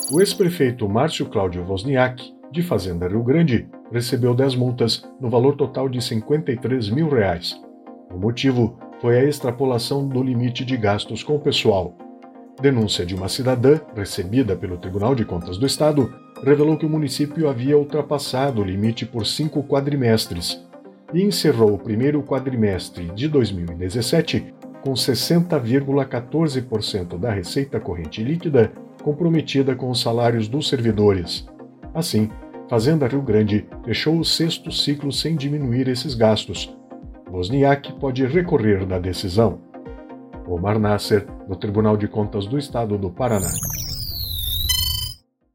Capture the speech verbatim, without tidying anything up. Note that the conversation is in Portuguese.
O ex-prefeito Márcio Cláudio Wozniak, de Fazenda Rio Grande, recebeu dez multas no valor total de cinquenta e três mil reais. O motivo foi a extrapolação do limite de gastos com o pessoal. Denúncia de uma cidadã, recebida pelo Tribunal de Contas do Estado, revelou que o município havia ultrapassado o limite por cinco quadrimestres e encerrou o primeiro quadrimestre de dois mil e dezessete com sessenta vírgula quatorze por cento da receita corrente líquida comprometida com os salários dos servidores. Assim, Fazenda Rio Grande fechou o sexto ciclo sem diminuir esses gastos. Wozniak pode recorrer da decisão. Omar Nasser, do Tribunal de Contas do Estado do Paraná.